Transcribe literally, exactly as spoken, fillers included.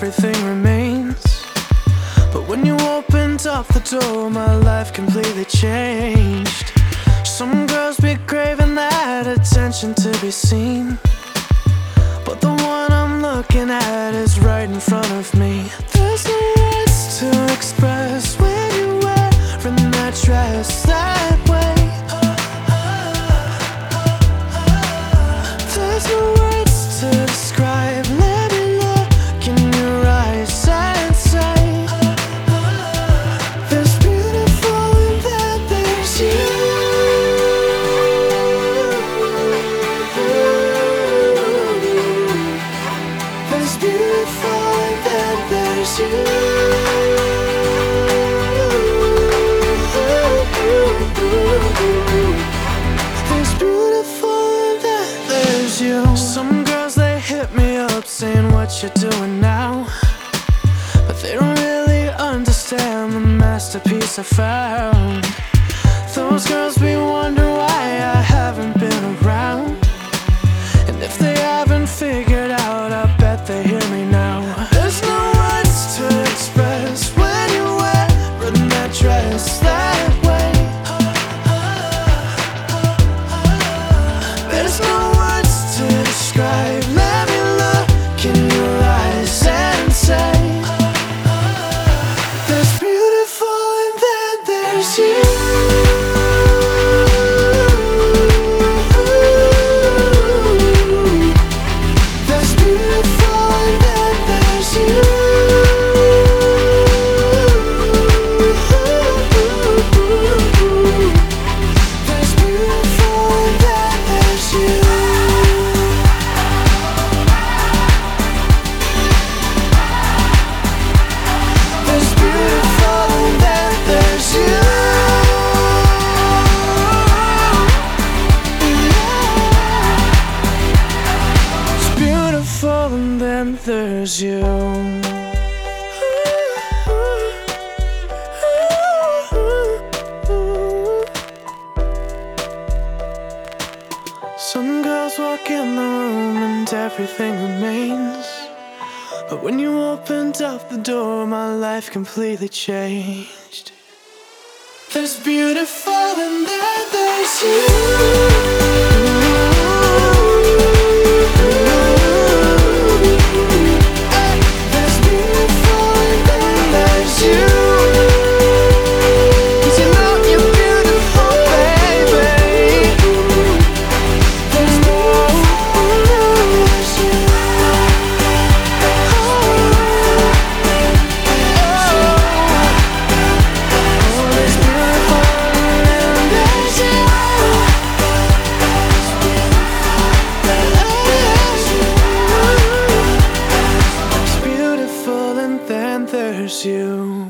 everything remains. But when you opened up the door, my life completely changed. Some girls be craving that attention to be seen, but the one I'm looking at is right in front of me. There's no words to express when you're wearing that dress that way. There's no words to describe. Let me look in your eyes and say, there's beautiful and then there's you. There's beautiful and then there's you. There's beautiful and then there's you. Some girls, they hit me up saying what you're doing now, but they don't really understand the masterpiece I found. Those girls be wonder why I haven't been around, and if they haven't figured out, I bet they hear me now. There's no words to express when you're wearing that dress that way. There's no words to describe. Let me look in your eyes and say, there's beautiful and then there's you. There's beautiful and then there's you. There's beautiful and then there's you. There's beautiful and then there's you. It's beautiful and then there's you. Some girls walk in the room and everything remains, but when you opened up the door, my life completely changed. There's beautiful and then there's you. There's beautiful and then there's you. 'Cause you know you're beautiful, baby. There's beautiful and then there's you. There's beautiful and then there's you. There's beautiful and then there's you.